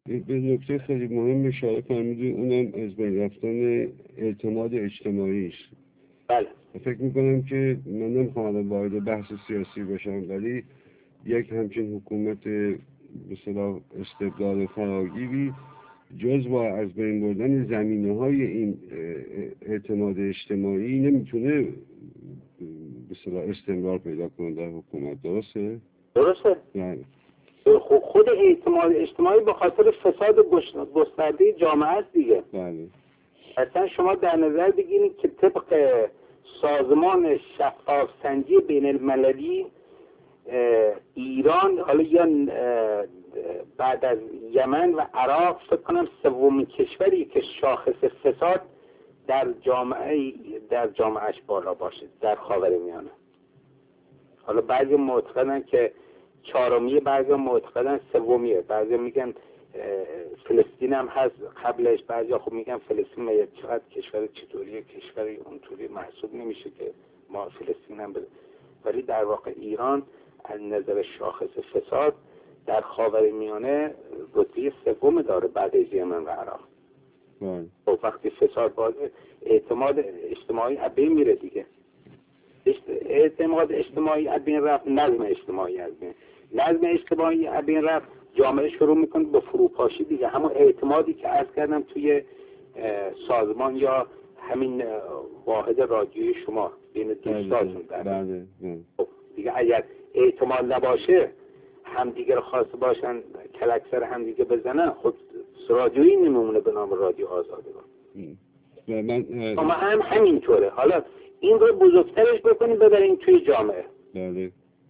به نکته خیلی مهم اشاره فرمودید، اونم از بین رفتن اعتماد اجتماعی است. بله. فکر میکنم که من نمیخوام الان وارد بحث سیاسی بشم، ولی یک همچین حکومت به اصطلاح استبداد فراگیری جزو از بین بردن زمینه‌های این اعتماد اجتماعی نمیتونه به اصطلاح استمرار پیدا کنه در حکومت. درسته؟ درسته. بله. خود اعتماد اجتماعی به خاطر فساد گسترده جامعه است دیگه. بله. اصلا شما در نظر بگیرید که طبق سازمان شفاف سنجی بین المللی ایران حالا یا بعد از یمن و عراق فکر کنم سومین کشوری که شاخص فساد در جامعهش بالا باشه در خاورمیانه. حالا بعضی معتقدن که چهارمیه، بعضی معتقدن سومیه، بعضی میگن فلسطین هم هست قبلش، بعضی خب میگن فلسطین چقدر کشور چطوریه، کشوری اونطوری محسوب نمیشه که ما فلسطین هم ولی در واقع ایران از نظر شاخص فساد در خاورمیانه رتبه سوم داره بعد از یمن و عراق. خب وقتی فساد باشه اعتماد اجتماعی از بین میره دیگه. اعتماد اجتماعی از بین رفت، نظم اجتماعی از بین رفت، جامعه شروع میکنه به فروپاشی دیگه. همون اعتمادی که عرض کردم توی سازمان یا همین واحد رادیویی شما بین دوستاتون داره. خب دیگه اگر اعتماد نباشه، همدیگه رو خواسته باشن کلک سر همدیگه بزنن، خود رادیویی نمیمونه به نام رادیو آزاده. اما همینطوره. حالا این رو بزرگترش بکنیم ببریم توی جامعه. بله.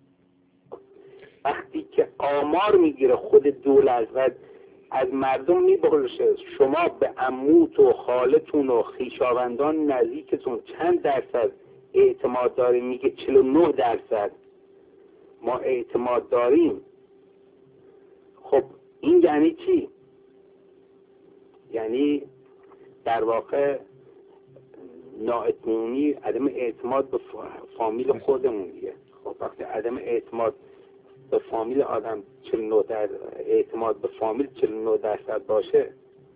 وقتی که آمار میگیره خود دولت و از مردم میپرسه شما به عموت و خالتون و خویشاوندان نزدیکتون چند درصد اعتماد داریم، میگه 49% ما اعتماد داریم. خب این یعنی چی؟ یعنی در واقع نااطمینانی، عدم اعتماد به فامیل خودمون دیگه. خب وقتی عدم اعتماد به فامیل آدم 49 اعتماد به فامیل 49% باشه،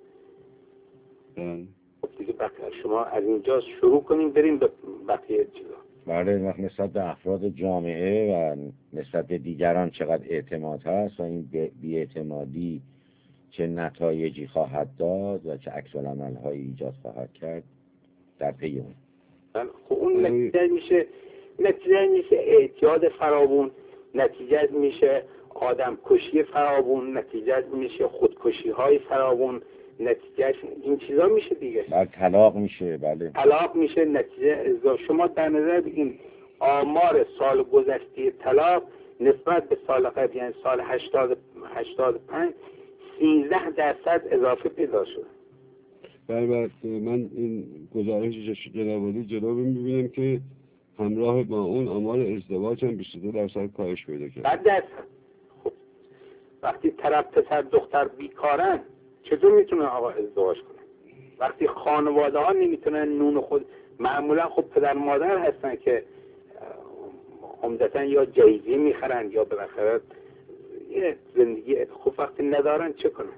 خب دیگه شما از اینجا شروع کنیم بریم به بقیه چیزا. بله، نسبت به افراد جامعه و نسبت به دیگران چقدر اعتماد هست و این بی‌اعتمادی چه نتایجی خواهد داد و چه عکس‌العمل‌هایی ایجاد خواهد کرد در پی اون. خب اون نتیجه میشه اعتیاد فراوون، نتیجه میشه آدم کشی فراوون، نتیجه میشه خودکشی های فراوون، نتیجه این چیزا میشه دیگه. طلاق میشه. بله، طلاق میشه. نتیجه شما در نظر بگین آمار سال گذشته طلاق نسبت به سال قبل، یعنی سال 85 13% اضافه پیدا شد. بله. من این گزارش جنابعالی جلو میبینم که همراه با اون آمار ازدواج هم 22% کاهش پیدا کرد. خب وقتی طرف پسر دختر بیکارن چطور میتونه آقا ازدواج کنه؟ وقتی خانواده ها نمیتونن نون خود، معمولا خب پدر مادر هستن که عمدتا یا جایزه میخرن یا بالاخره یه زندگی، خب وقتی ندارن چه کنن؟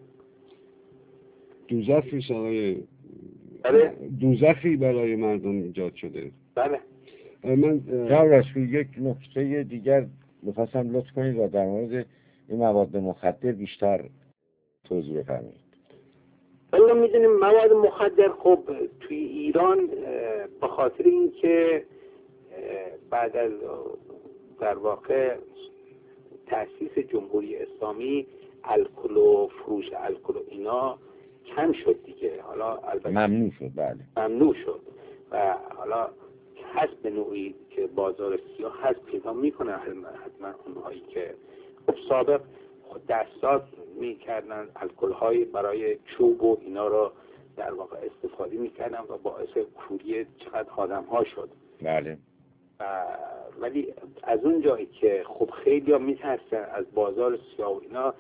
دوزخی برای مردم ایجاد شده. بله. من راستی یک نکته دیگر می‌خواستم لطف کنید و در مورد این مواد مخدر بیشتر توضیح بفرمایید. بله، میدونیم مواد مخدر خب توی ایران به خاطر اینکه بعد از در واقع تأسیس جمهوری اسلامی الکل و فروش الکل و اینا کم شد دیگه. حالا البته ممنوع شد. بله، ممنوع شد و حالا هست به نوعی که بازار سیاه هست پیدا میکنه حتما اونهایی که خب سابق دستات میکردن الکل های برای چوب و اینا رو در واقع استفاده میکردن و باعث کوری چقدر آدم ها شد. بله. ولی از اون جایی که خب خیلی ها میترسن از بازار سیاه و اینا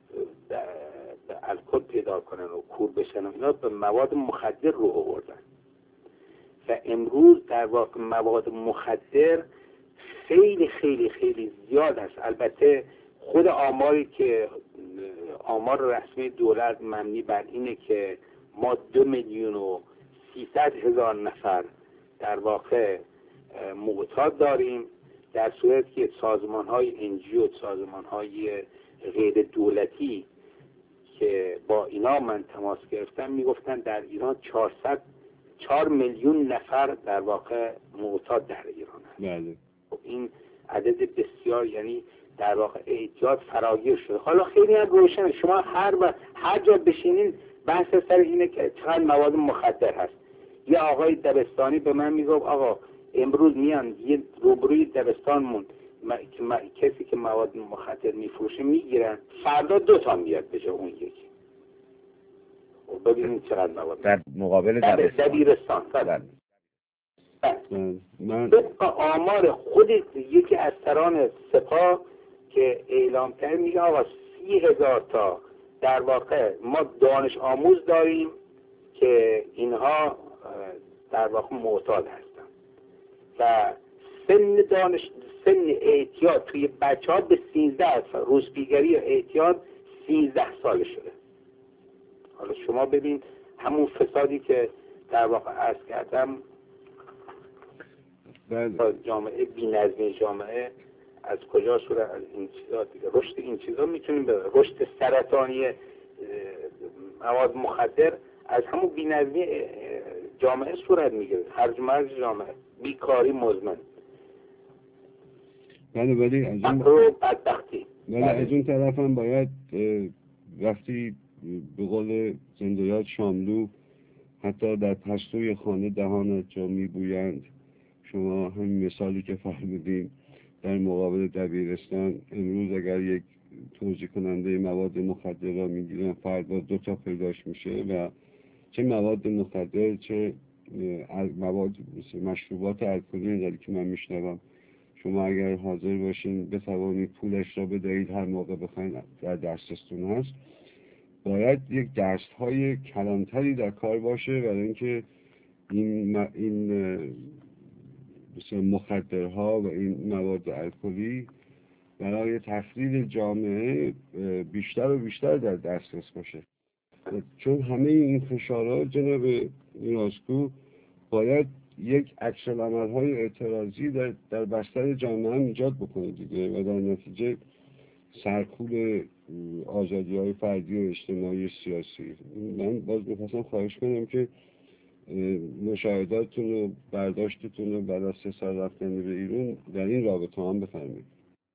الکل پیدا کنن و کور بشن و اینا، به مواد مخدر رو آوردن و امروز در واقع مواد مخدر خیلی خیلی خیلی زیاد است. البته خود آماری که آمار رسمی دولت مبنی بر اینه که ما 2,300,000 نفر در واقع معتاد داریم، در صورتی که سازمان‌های NGO، سازمان‌های غیر دولتی که با اینا من تماس گرفتم میگفتن در ایران 4 میلیون نفر در واقع معتاد در ایران هست. بله. این عدد بسیار، یعنی در واقع اعتیاد فراگیر شده. حالا خیلی هم روشنه، شما هر جا بشینین بحث سر اینه که چقدر مواد مخدر هست. یه آقای دبستانی به من میگفت آقا امروز میان یه روبروی دبستانمون کسی که مواد مخدر میفروشه میگیرن، فردا 2 تا میاد به جای اون یکی. ببینید چقدر مواد در مقابل دبیرستان. من آمار خود یکی از سران سپاه که اعلام کرد میگه آقا 30,000 تا در واقع ما دانش آموز داریم که اینها در واقع معتاد هستن و سن اعتیاد توی بچه ها به 13 سال، روسپیگری و اعتیاد 13 سال شده. حالا شما ببین همون فسادی که در واقع عرض کردم، جامعه بی‌نظمی، جامعه از کجا صورت از این چیزا دیگه، رشد این چیزا میتونیم به رشد سرطانی مواد مخدر از همون بی‌نظمی جامعه صورت میگیره، هرج مرج جامعه، بیکاری مزمن. بله، ولی از اون بدبختی. ولی از اون طرف هم باید وقتی به قول زنده‌یاد شاملو حتی در پستوی خانه دهانت جا میبویند، شما همین مثالی که فرمودین در مقابل دبیرستان، امروز اگر یک توزیع کننده مواد مخدر را میگیرن فردا 2 تا پیداش میشه و چه مواد مخدر چه مواد مشروبات الکلی نظری که من میشنوم، شما اگر حاضر باشین بتوانید پولش را بدهید هر موقع بخواید در دسترستون هست. باید یک دست‌های کلانتری در کار باشه برای اینکه این مخدرها و این مواد الکلی برای تفریح جامعه بیشتر و بیشتر در دسترس باشه، چون همه این فشارها جناب میراسکو باید یک عکس‌العمل‌های اعتراضی در بستر جامعه ایجاد بکنه دیگه و در نتیجه سرکوب آزادی‌های فردی و اجتماعی سیاسی. من باز می‌خواستم خواهش کنم که مشاهداتتون و برداشتتون رو بعد از 3 سال رفتن به ایران در این رابطه هم بفرمایید.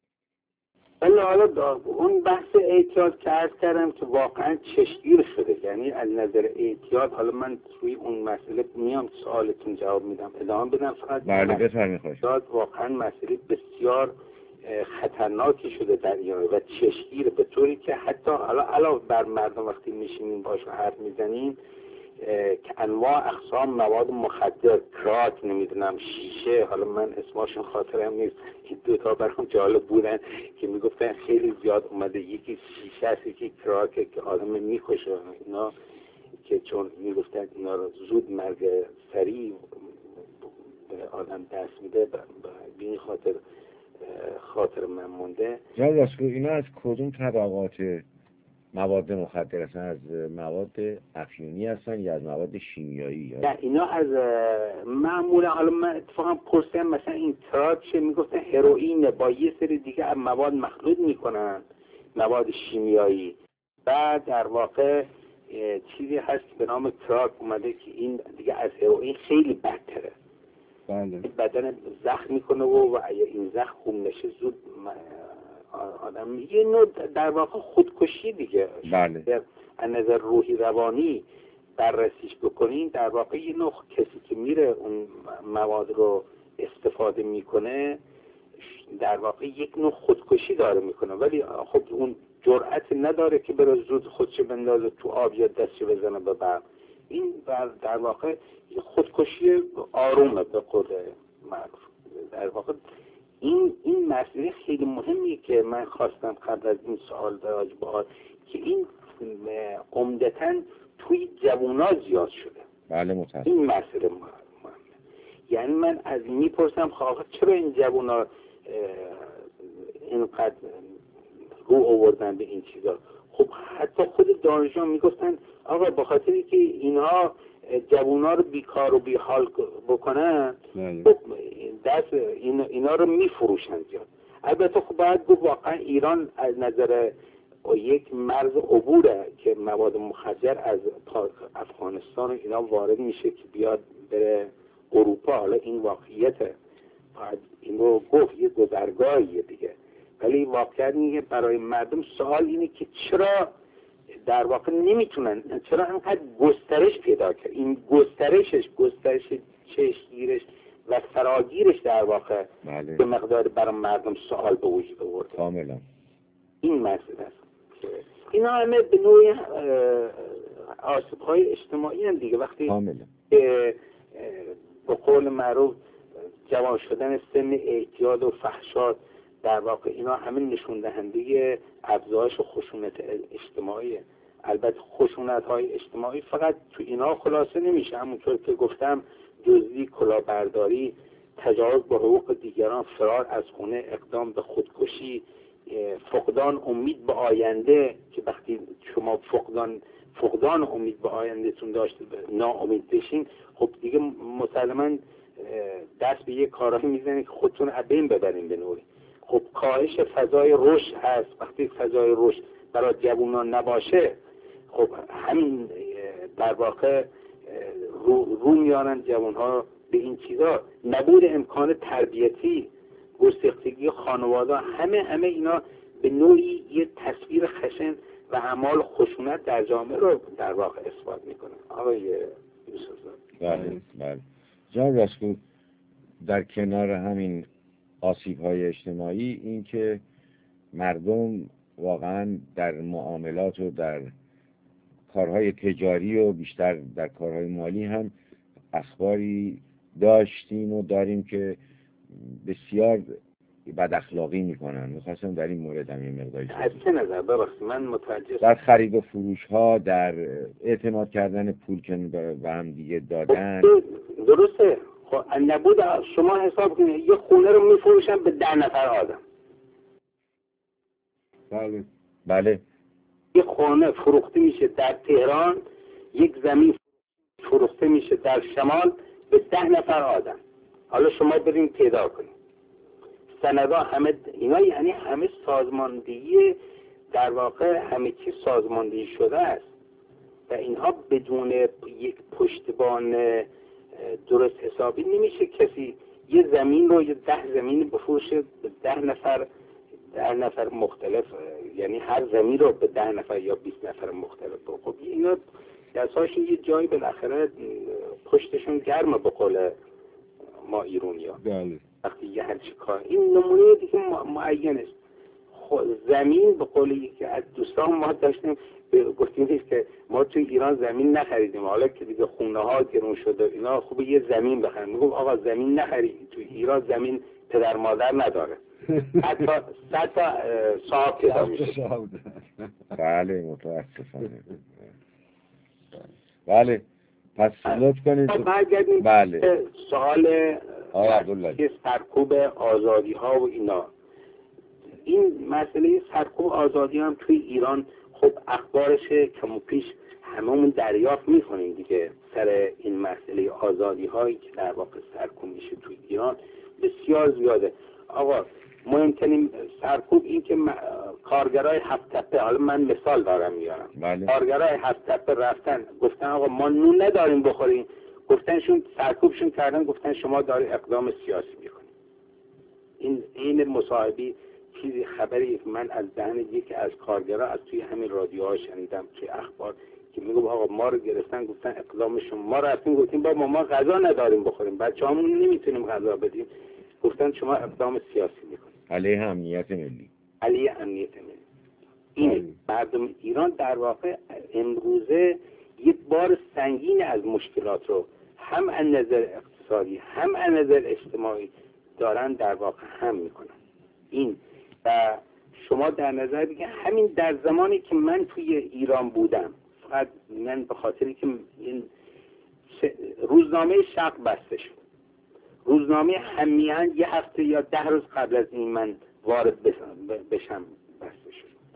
ولی حالا اون بحث اعتیاد که عرض کردم که واقعا چشمگیر شده، یعنی از نظر اعتیاد، حالا من توی اون مسئله میام سوالتون جواب میدم، ادامه بدم فقط. بله بفرمایید. اعتیاد واقعا مسئله بسیار خطرناکی شده در ایران و چشمگیر، به طوری که حتی حالا علاوه بر مردم وقتی میشینیم باشون حرف میزنیم که انواع اقسام مواد مخدر، کراک، نمیدونم شیشه، حالا من اسمشون خاطرم نیست، این 2 تا برام جالب بودن که میگفتن خیلی زیاد اومده، یکی شیشه است یکی کراکه که آدم میکشه اینا، که چون میگفتن اینا رو زود مرگ سریع به آدم دست میده، به این خاطر من مونده. جناب راسکو، اینا از کدوم طبقات مواد مخدر هستن؟ از مواد افیونی هستن یا از مواد شیمیایی؟ نه، اینا از معمولا، حالا من اتفاقا پرسیدم مثلا این کراک میگفتن هروئین با یه سری دیگه مواد مخلوط میکنن، مواد شیمیایی. بعد در واقع چیزی هست به نام کراک اومده که این دیگه از هروئین خیلی بدتره. بله. بدن زخم میکنه و این زخم خوب نشه زود آدم یه نوع در واقع خودکشی دیگه. بله. از نظر روحی روانی بررسیش بکنین، در واقع یه نوع کسی که میره اون مواد رو استفاده میکنه در واقع یک نوع خودکشی داره میکنه، ولی خب اون جرأت نداره که بره زود خودش بندازه تو آب یا دستش بزنه به برق. این در واقع خودکشی آرومه به قول معروف. در واقع این مسئله خیلی مهمیه که من خواستم قبل از این سوال دراج باید که این عمدتاً توی جوونا زیاد شده. بله متاسفم. این مسئله مهمه. یعنی من از میپرسم خواهد چرا این جوونا اینقدر رو آوردن به این چیزا؟ خب حتی خود دانشجو میگفتن آقا به خاطری که اینها جوونا رو بیکار و بیحال بکنن خب دست اینا رو میفروشن زیاد. البته خب باید گفت واقعا ایران از نظر یک مرز عبوره که مواد مخدر از افغانستان و اینا وارد میشه که بیاد بره اروپا. حالا این واقعیته، باید این رو گفت، یه گذرگاهیه دیگه. ولی واقعیت اینه برای مردم سوال اینه که چرا در واقع نمیتونن، چرا انقدر گسترش پیدا کرد. این گسترش چشمگیرش و فراگیرش در واقع به مقدار برای مردم سوال به وجود آورد. کاملا این مسئله است. اینا همه به نوعی آسیب‌های اجتماعی هم دیگه. وقتی به قول معروف جوان شدن سن اعتیاد و فحشا، در واقع اینا همه نشون دهنده افزایش خشونت اجتماعی. البته خشونت‌های اجتماعی فقط تو اینا خلاصه نمیشه، همونطور که گفتم دزدی، کلاهبرداری، تجاوز به حقوق دیگران، فرار از خونه، اقدام به خودکشی، فقدان امید به آینده، که وقتی شما فقدان امید به آیندهتون داشته ناامید بشین، خب دیگه مسلماً دست به یک کارایی میزنید که خودتون از بین ببرین به نوعی. خب کاهش فضای رشد هست. وقتی فضای رشد برای جوانان نباشه، خب همین در واقع رو میارن جوانها به این چیزا. نبود امکان تربیتی، گسستگی خانواده، همه اینا به نوعی یه تصویر خشن و اعمال خشونت در جامعه رو در واقع اثبات میکنه. آقای یوسف زاده. بله. جناب راسکو، در کنار همین آسیب‌های اجتماعی، این که مردم واقعا در معاملات و در کارهای تجاری و بیشتر در کارهای مالی هم اخباری داشتیم و داریم که بسیار بد اخلاقی میکنن. میخواستم در این مورد هم یه مقداری از چه نظر؟ ببخشید من متوجه در خرید و فروش ها، در اعتماد کردن پول که به هم دیگه دادن. درسته. خب نبود شما حساب کنید یه خونه رو میفروشن به 10 نفر آدم. بله. یه خونه فروخته میشه در تهران، یک زمین فروخته میشه در شمال به 10 نفر آدم. حالا شما بریم پیدا کنید سندا همه اینا، یعنی همه سازماندهی، در واقع همه چیز سازماندهی شده است و اینها بدون یک پشتبان درست حسابی نمیشه کسی یه زمین رو، یه 10 زمین بفروشه به 10 نفر مختلف، یعنی هر زمین رو به 10 نفر یا 20 نفر مختلف. خب اینا دستاشون یه جایی بالاخره پشتشون گرمه به قول ما ایرونیا. وقتی یه هرچی کار، این نمونه دیگه معین است. زمین به قول یکی از دوستان ما داشتیم گفتیم که ما توی ایران زمین نخریدیم، حالا که دیگه خونه ها گرون شده اینا، خوبه یه زمین بخریم. میگم آقا زمین نخرید، توی ایران زمین پدر مادر نداره. حتی 100 تا صاحب پیدا میشه. بله متاسفانه. بله پس لطف کنید. بله سوال عبدالله که سرکوب آزادی ها و اینا، این مسئله سرکوب آزادی هم توی ایران خب اخبارشه کم و پیش هممون دریافت میکنیم دیگه. سر این مسئله آزادی هایی که در واقع سرکوب میشه توی ایران بسیار زیاده. آقا مهمترین سرکوب این که کارگرای هفت تپه، حالا من مثال دارم میارم، کارگرای هفت تپه رفتن گفتن آقا ما نون نداریم بخوریم، گفتنشون سرکوبشون کردن، گفتن شما داری اقدام سیاسی میکنید. این مصاحبه چیزی خبری که من از دهن یکی از کارگرها از توی همین رادیوها شنیدم توی اخبار که میگم آقا ما رو گرفتن گفتن اقدامشون، ما رفتیم گفتیم بابا ما غذا نداریم بخوریم، بچه‌هامون نمیتونیم غذا بدیم، گفتن شما اقدام سیاسی میکنید. علیه امنیت ملی. علیه امنیت ملی. این مردم ایران در واقع امروزه یک بار سنگین از مشکلات رو هم از نظر اقتصادی هم از نظر اجتماعی دارن در واقع هم میکنن. این و شما در نظر بگید همین در زمانی که من توی ایران بودم، فقط من به خاطری که این روزنامه شرق بسته شد، روزنامه همیهن یه هفته یا 10 روز قبل از این من وارد بشم بسته شد.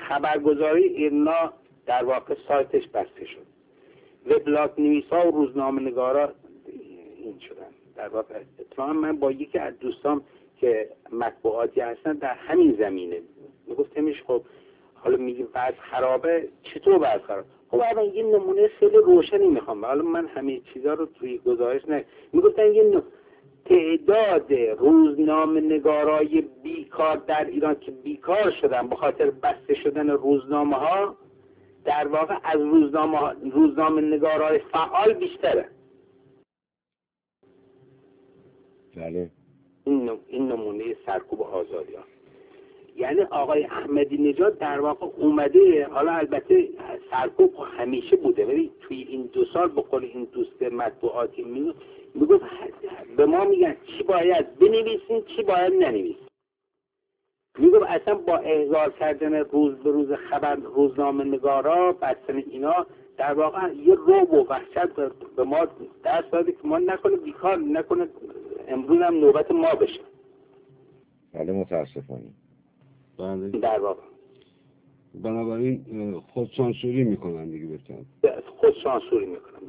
خبرگزاری ایرنا در واقع سایتش بسته شد، وبلاگ نویسا و روزنامه نگارا این شدن. در واقع اتفاقا من با یکی از دوستام که مطبوعاتی هستن در همین زمینه میگفتمش خب حالا میگیم وضع خرابه، چطور وضع خرابه؟ خب الان یه نمونه خیلی روشنی میخوام، حالا من همه چیزا رو توی گزارش میگفتن یه تعداد روزنامه نگارای بیکار در ایران که بیکار شدن به خاطر بسته شدن روزنامه ها در واقع از روزنامه نگارای فعال بیشتره. بله. این نمونه سرکوب آزادی ها. یعنی آقای احمدی نژاد در واقع اومده، حالا البته سرکوب همیشه بوده ولی توی این 2 سال به قول این دوست مطبوعاتی میگفت به ما میگن چی باید بنویسیم چی باید ننویسیم. میگفت اصلا با احضار کردن روز به روز خبر روزنامه نگارا بستن اینا در واقع یه رعب و وحشت به ما دست داده که ما نکنه بیکار نکنه امروز هم نوبت ما بشه. بله متاسفانه. بله. در واقع بنابراین خودسانسوری میکنن دیگه بهتر. خودسانسوری میکنن.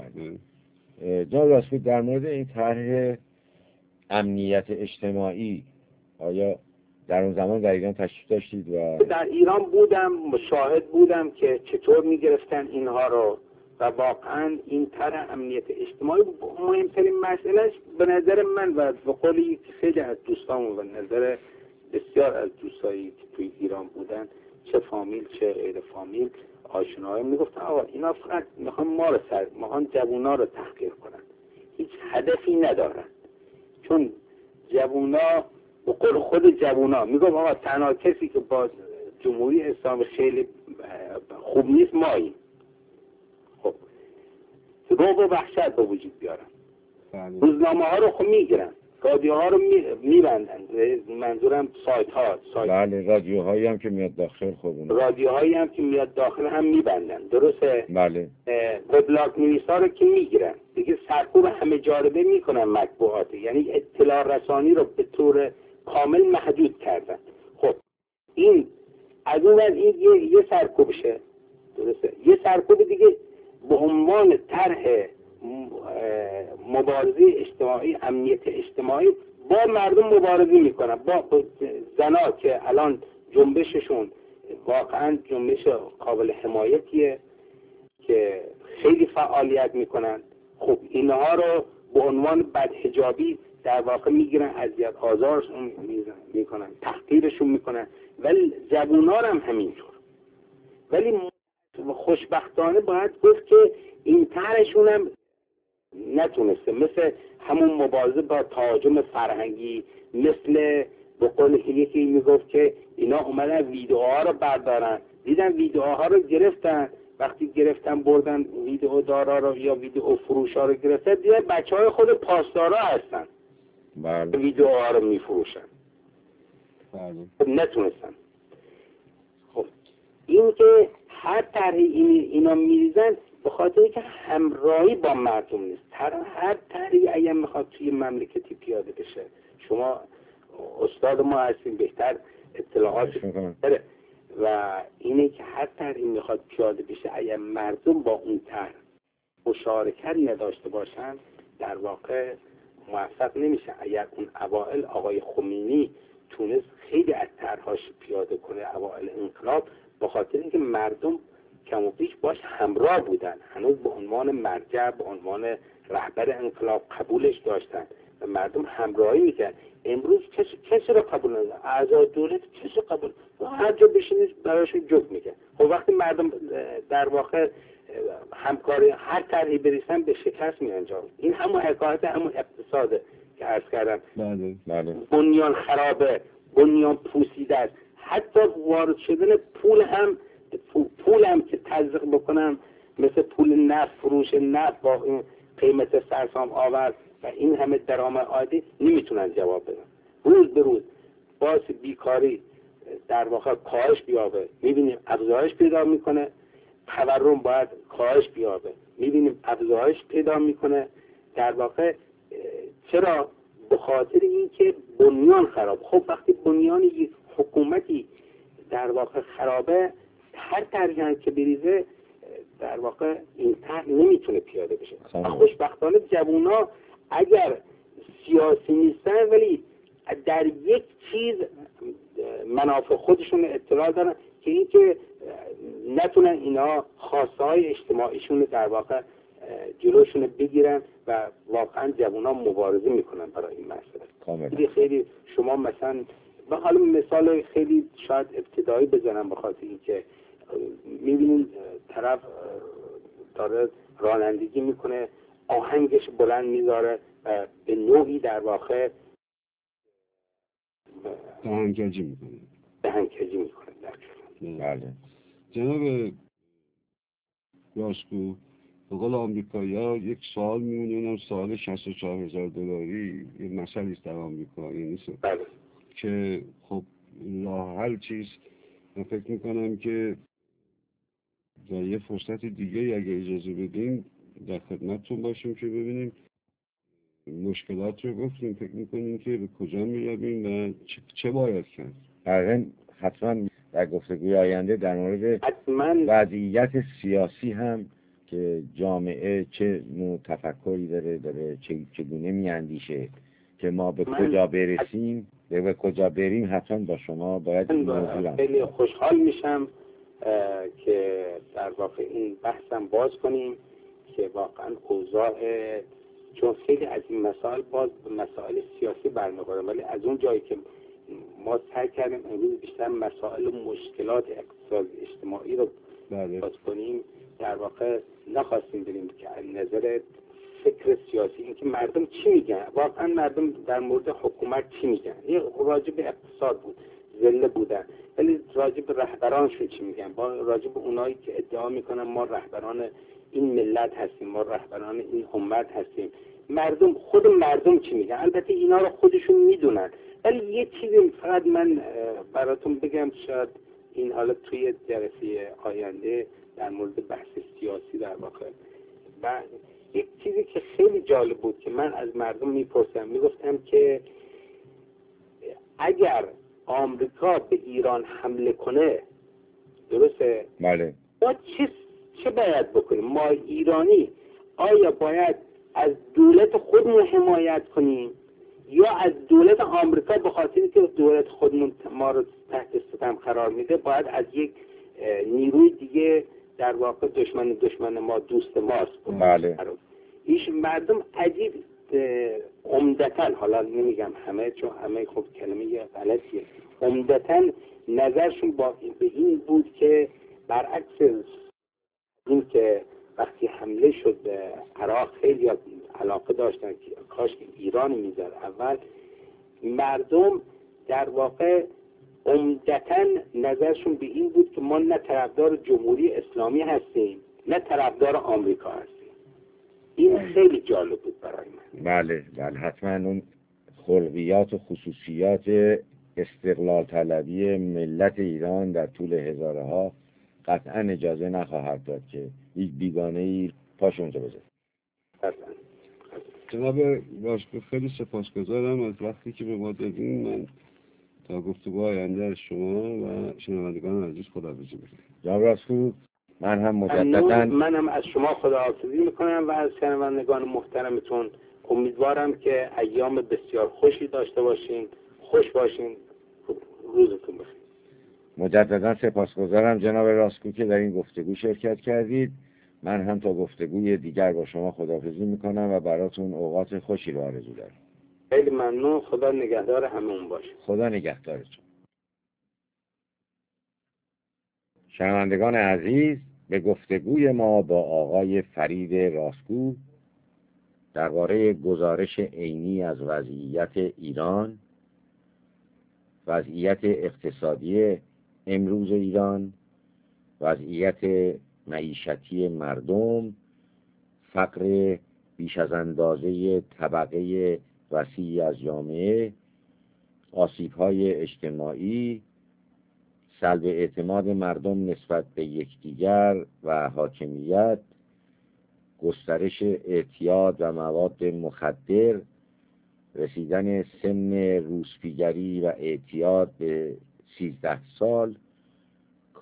بله. جناب راسپور در مورد این طرح امنیت اجتماعی آیا در اون زمان در ایران تشریف داشتید؟ و در ایران بودم، مشاهد بودم که چطور میگرفتن اینها رو و واقعا این طرح امنیت اجتماعی مهمترین مسئلهش به نظر من و به قول خیلی از دوستان و به نظر بسیار از دوستایی که توی ایران بودن چه فامیل چه غیر فامیل آشناهای میگفتن آقا اینا فقط میخوان ما رو میخوان جوونا رو تحقیر کنن، هیچ هدفی ندارن. چون جوونا به قول خود جوونا میگفت آقا تنها کسی که با جمهوری اسلامی خیلی خوب نیست ماییم. خب رعب و وحشت به وجود بیارن. روزنامه ها رو خب میگیرن، رادیوها رو میبندن، منظورم سایت ها. بله رادیوهایی هم که میاد داخل خب رادیوهایی هم که میاد داخل هم میبندن، درسته؟ بله. وبلاگ نویسا رو که میگیرن دیگه سرکوب همه جانبه میکنن مطبوعات، یعنی اطلاع رسانی رو به طور کامل محدود کردن. خب این از اون این یه سرکوبشه، درسته؟ یه سرکوب دیگه به عنوان طرح مبارزه اجتماعی امنیت اجتماعی با مردم مبارزه میکنن، با زنا که الان جنبششون واقعا جنبش قابل حمایتیه که خیلی فعالیت میکنن. خب اینها رو به عنوان بدحجابی در واقع میگیرن، اذیت آزارشون میکنن، تحقیرشون میکنن، ولی جوانان هم همینطور. ولی خوشبختانه باید گفت که این طرحشون هم نتونسته، مثل همون مبارزه با تهاجم فرهنگی، مثل به قول یکی میگفت که اینا اومدن ویدئوها رو بردارن، دیدن ویدئوها رو گرفتن، وقتی گرفتن بردن ویدئو دارا رو یا ویدئو فروشا رو گرفتن، دیدن بچهای خود پاسدارا هستن ویدئوها رو میفروشن. خب نتونستن. خب این که هر طرحی اینا میریزن به خاطر که همراهی با مردم نیست. هر طرحی اگه میخواد توی مملکتی پیاده بشه، شما استاد ما هستیم بهتر اطلاعات داره و اینه که هر طرحی میخواد پیاده بشه اگه مردم با اون طرح مشارکت نداشته باشن در واقع موفق نمیشه. اگر اون اوائل آقای خمینی تونست خیلی از طرحهاش پیاده کنه اوائل انقلاب، به خاطر اینکه مردم کم و بیش باش همراه بودن، هنوز به عنوان مرجع به عنوان رهبر انقلاب قبولش داشتن و مردم همراهی میکرد. امروز کسی رو قبول نداره، اعضای دولت کسی قبول، هر جا بشینید براشون جوک میگه. خب وقتی مردم در واقع همکاری هر طرحی بریسن به شکست میانجام. این همون حکایت همون اقتصاده که عرض کردم. بله. بنیان خرابه، بنیان پوسیده است. حتی وارد شدن پول هم که تزریق بکنم، مثل پول نفت، فروش نفت با این قیمت سرسام آور و این همه درآمد عادی نمیتونن جواب بدن. روز به روز باعث بیکاری در واقع کاهش بیابه، میبینیم افزایش پیدا میکنه، تورم باید کاهش بیابه، میبینیم افزایش پیدا میکنه. در واقع چرا؟ به خاطر اینکه بنیان خراب. خب وقتی بنیان یک حکومتی در واقع خرابه، هر طرحی که بریزه در واقع این طرح نمیتونه پیاده بشه. خوشبختانه جوونا اگر سیاسی نیستن ولی در یک چیز منافع خودشون اطلاع دارن که اینکه نتونن اینا خواسته های اجتماعیشون در واقع جلوشون بگیرن و واقعا جوونا مبارزه میکنن برای این مسئله. خیلی شما مثلا به حال مثال خیلی شاید ابتدایی بزنم به خاطر اینکه میبینید طرف داره رانندگی میکنه، آهنگش بلند میذاره و به نوعی در واقع دهنکجی میکنه. بله. جناب راسکو، به قول آمریکایی‌ها یک سوال میمونه، اونم سوال $64,000 یه مسئله است در آمریکا، یعنی بله. که خب راه حل چیست؟ من فکر میکنم که در یه فرصت دیگه اگه اجازه بدیم در خدمتتون باشیم که ببینیم مشکلات رو گفتیم، فکر میکنیم که به کجا میرویم و چه باید کرد. حتما در گفتگوی آینده در مورد وضعیت سیاسی هم که جامعه چه نوع تفکری داره چگونه میاندیشه که ما به کجا برسیم به کجا بریم، حتما با شما باید این موضوع خیلی خوشحال میشم که در واقع این بحثم باز کنیم که واقعا اوضاع، چون خیلی از این مسائل باز مسائل سیاسی برمیخوره، ولی از اون جایی که ما سعی کردیم امروز بیشتر مسائل و مشکلات اقتصادی اجتماعی رو باز کنیم، در واقع نخواستیم بریم که از نظر فکر سیاسی اینکه مردم چی میگن، واقعا مردم در مورد حکومت چی میگن. یه راجع به اقتصاد بود، ذله بودن، ولی راجع به رهبرانشون چی میگن، با راجع به اونایی که ادعا میکنن ما رهبران این ملت هستیم، ما رهبران این امت هستیم، خود مردم چی میگن. البته اینا رو خودشون میدونن، ولی یه چیزی فقط من براتون بگم، شاید این حالا توی جلسه آینده در مورد بحث سیاسی در واقع، و یک چیزی که خیلی جالب بود که من از مردم میگفتم که اگر آمریکا به ایران حمله کنه، درسته؟ بله. ما چه باید بکنیم؟ ما ایرانی آیا باید از دولت خودمون حمایت کنیم یا از دولت آمریکا، به خاطری که دولت خودمون ما رو تحت ستم قرار میده، باید از یک نیروی دیگه در واقع دشمن ما دوست ماست. بله. ایش مردم عجیب عمدتاً، حالا نمیگم همه چون همه خب کلمه غلطیه، عمدتاً نظرشون به این بود که برعکس این که وقتی حمله شد به عراق خیلی علاقه داشتن که کاش که ایران میزد اول، مردم در واقع عمدتاً نظرشون به این بود که ما نه طرفدار جمهوری اسلامی هستیم نه طرفدار آمریکا هستیم. این خیلی جالب بود برای من. بله حتما اون خلقیات و خصوصیات استقلال طلبی ملت ایران در طول هزارها قطعا اجازه نخواهد داد که یک بیگانه‌ای پاش اونجا بذاره. جناب راسکو، خیلی سپاسگزارم از وقتی که به ما دادین. من تا گفتگو آینده از شما و شنوندگان عزیز خداحافظی میکنم. جناب راسکو، منم از شما خداحافظی میکنم و از شنوندگان محترمتون. امیدوارم که ایام بسیار خوشی داشته باشین، خوش باشین، روزتون بخیر. مجددا سپاسگزارم جناب راسکو که در این گفتگو شرکت کردید. من هم تا گفتگوی دیگر با شما خداحافظی میکنم و براتون اوقات خوشی رو آرزو دارم. خیلی ممنون. خدا نگهدار همون باشه. خدا نگهدارتون. شنوندگان عزیز، به گفتگوی ما با آقای فرید راسکو درباره گزارش عینی از وضعیت ایران، وضعیت اقتصادی امروز ایران، وضعیت معیشتی مردم، فقر بیش از اندازه طبقه وسیعی از جامعه، آسیب‌های اجتماعی، سلب اعتماد مردم نسبت به یکدیگر و حاکمیت، گسترش اعتیاد و مواد مخدر، رسیدن سن روسپیگری و اعتیاد به 13 سال،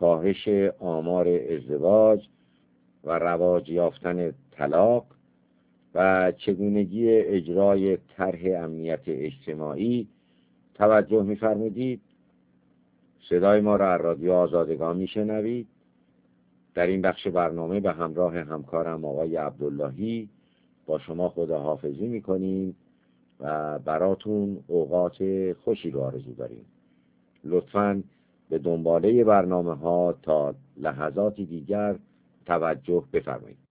کاهش آمار ازدواج و رواج یافتن طلاق و چگونگی اجرای طرح امنیت اجتماعی توجه می‌فرمودید. صدای ما را از رادیو آزادگان میشنوید. در این بخش برنامه به همراه همکارم آقای عبداللهی با شما خداحافظی میکنیم و براتون اوقات خوشی رو آرزو داریم. لطفاً به دنباله برنامه ها تا لحظاتی دیگر توجه بفرمایید.